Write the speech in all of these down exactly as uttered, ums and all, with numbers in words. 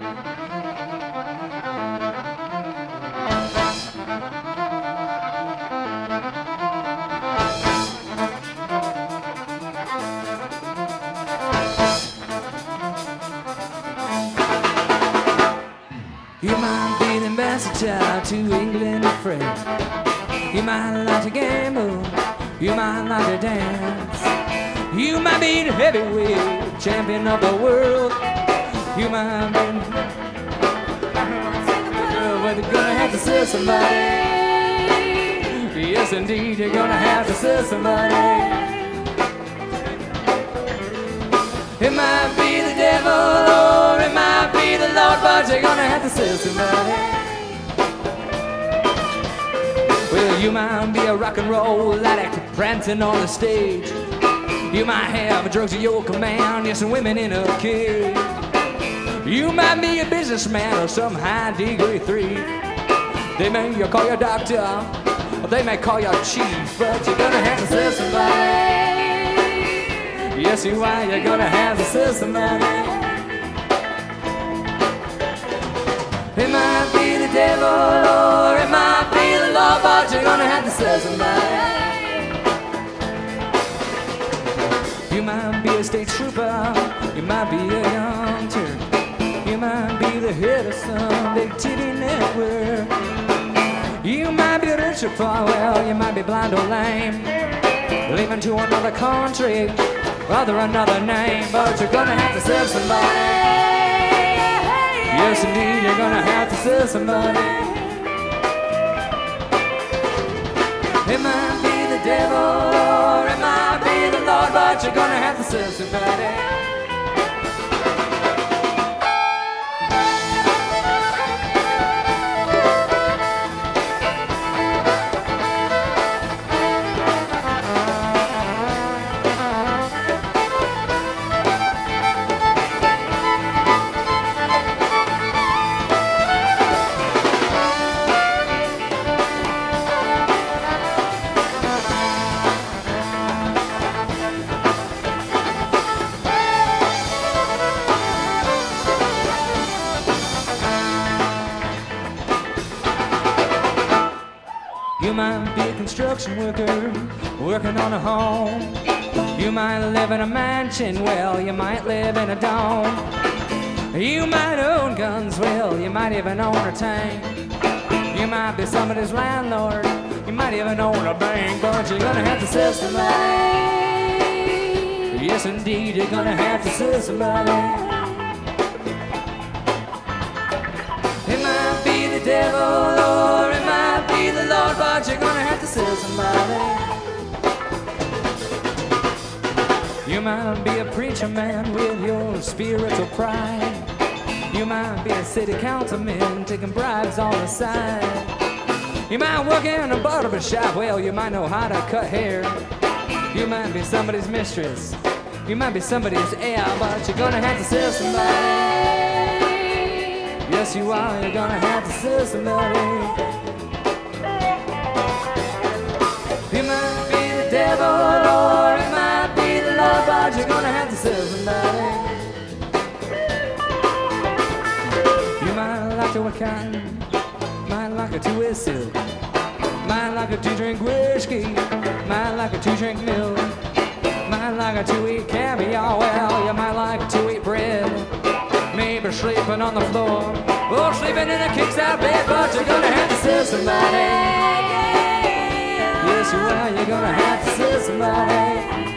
You might be the ambassador to England and France. You might like to gamble, you might like to dance. You might be the heavyweight champion of the world. You might be, but you're gonna have to sell somebody. Yes, indeed, you're gonna have to sell somebody. It might be the devil or it might be the Lord, but you're gonna have to sell somebody. Well, you might be a rock and roll addict prancing on the stage. You might have drugs at your command, yes, and women in a cage. You might be a businessman or some high degree thief. They may call you doctor, or they may call you chief, but you're gonna have to sell somebody. Yes, you are, you're gonna have to sell somebody. It might be the devil or it might be the Lord, but you're gonna have to sell somebody. You might be a state trooper, you might be a young Turk. You might be the head of some big T V network. You might be rich or poor, well, you might be blind or lame, leaving to another country, rather another name, but you're gonna have to sell somebody. Yes, indeed, you're gonna have to sell somebody. It might be the devil or it might be the Lord, but you're gonna have to sell somebody. You might be a construction worker working on a home. You might live in a mansion, well, you might live in a dome. You might own guns, well, you might even own a tank. You might be somebody's landlord, you might even own a bank, but you're gonna have to sell somebody. Yes, indeed, you're gonna have to sell somebody. It might be the devil or it might be the Lord, but you're gonna have to sell somebody. You might be a preacher man with your spiritual pride. You might be a city councilman taking bribes on the side. You might work in a barber shop, well, you might know how to cut hair. You might be somebody's mistress, you might be somebody's heir, but you're gonna have to sell somebody. Yes, you are, you're gonna have to sell somebody. You might be the devil or it might be the Lord, but you're gonna have to sell somebody. You might like to wear cotton, might like to wear silk, might like to drink whiskey, might like to drink milk, might like to eat caviar, well, you might like to eat bread, maybe sleeping on the floor, or sleeping in a king-size bed, but you're gonna have to sell somebody. Yes, you are, you're gonna have to sell somebody.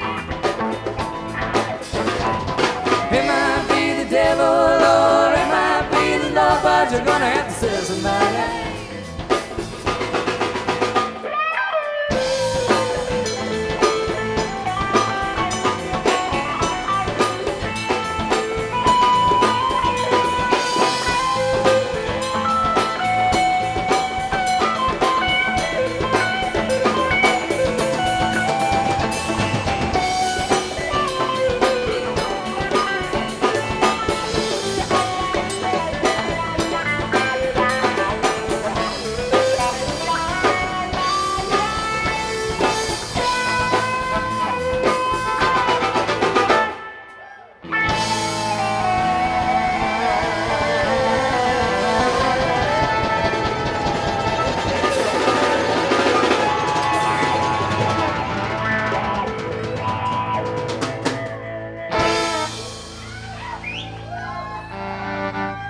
It might be the devil or it might be the Lord, but you're gonna have to sell somebody.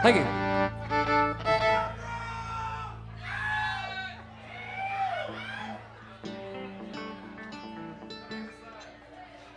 Thank you.